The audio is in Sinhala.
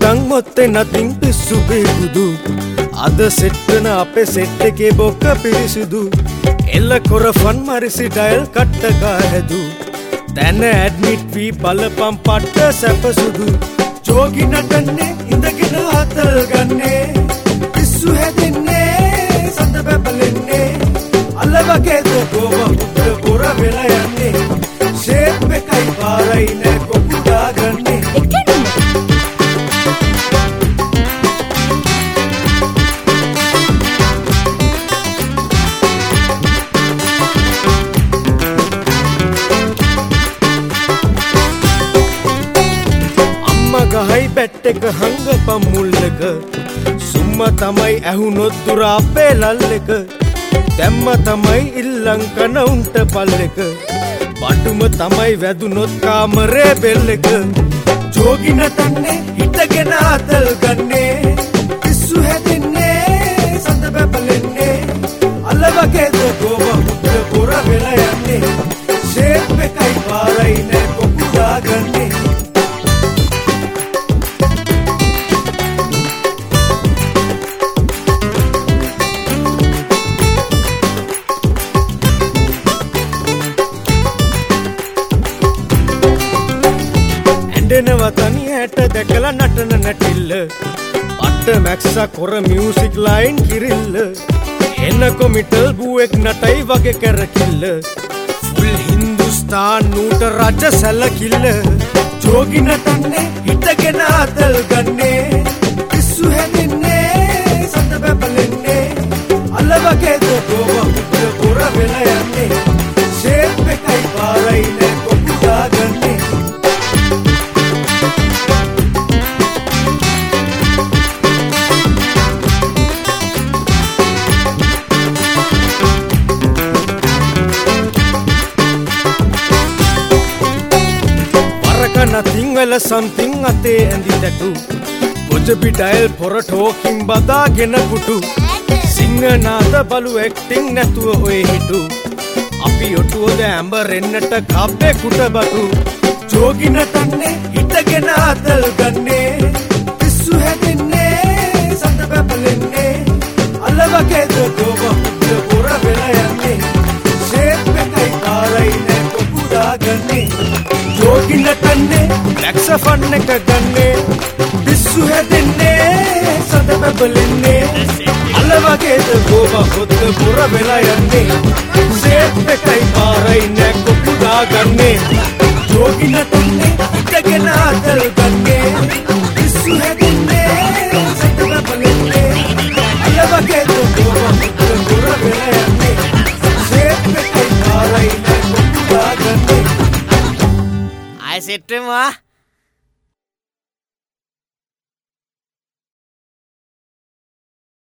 Utang motte nothing pissu begudu Ada settana ape set ekේ bokka pirisudu Ella kora fun marisi dial katta ka hedu Tana admit vi balapan patta sapasudu Jogi natanne indagena hatal ganne pissu hedinne sanda bebelenne allawage do gowa udra pora vela yanne shape ekai parai ne kokuda ganne ගහයි බැට් එක හංගපම් මුල්ලක සුම්ම තමයි ඇහුනොත් දුර අපේ ලල්ලක දැම්ම තමයි ඉල්ලං කන උන්ට පල්ලක බඩුම තමයි වැදුනොත් කාමරේ බෙල්ලක ජෝගි නටන්නේ හිටගෙන අතල් ගන්නේ පිස්සු හැදෙන්නේ සඳ බබලන්නේ අල්ලවගේ දෝව උඩ පොර වෙලා යන්නේ ෂේප් එකයි පාරයි නෑ කොකුදා ගන්නේ දෙනවා තනියට දැකලා නටන නැටිල්ල අට මැක්සා කොර මියුසික් ලයින් කිරිල්ල එන කොමිටල් බුවෙක් නටයි වගේ කරකිල්ල ෆුල් හින්දුස්තාන් නූට රජ සැලකිල්ල ජෝගි නටන්නේ හිටගෙන අතල් ගන්නේ පිස්සු හැදෙන්නේ සඳ බබලන්නේ අල්ලවගේ දෝව උඩ පොර වෙලා යන්නේ ෂේප් එකයි පාරයි නෑ කොකුදා ගන්නේ nothing well something ate andi tatu gojabi dial for talking badagena putu singanada balu acting natuwa oye hitu api otuwoda amber ennata kabbe kutabatu jogi natanne hitagena atal ganne pissu hedenne sanda bebelenne allawage dowa udda pora vela yanne shape ekai parai ne kokuda ganne jogi natanne saxophone එක ගන්නේ පිස්සු හැදෙන්නේ සඳ බබලන්නේ අල්ලවගේ දෝව හොද්ද පුර වෙලා යන්නේ ෂේප් එකයි පාරයි නෑ කොකුදා ගන්නේ ජෝගි නටන්නේ හිටගෙන අතල් ගන්නේ පිස්සු හැදෙන්නේ සඳ බබලන්නේ අල්ලවගේ දෝව හොද්ද පුර වෙලා යන්නේ ෂේප් එකයි පාරයි නෑ කොකුදා ගන්නේ I said to him,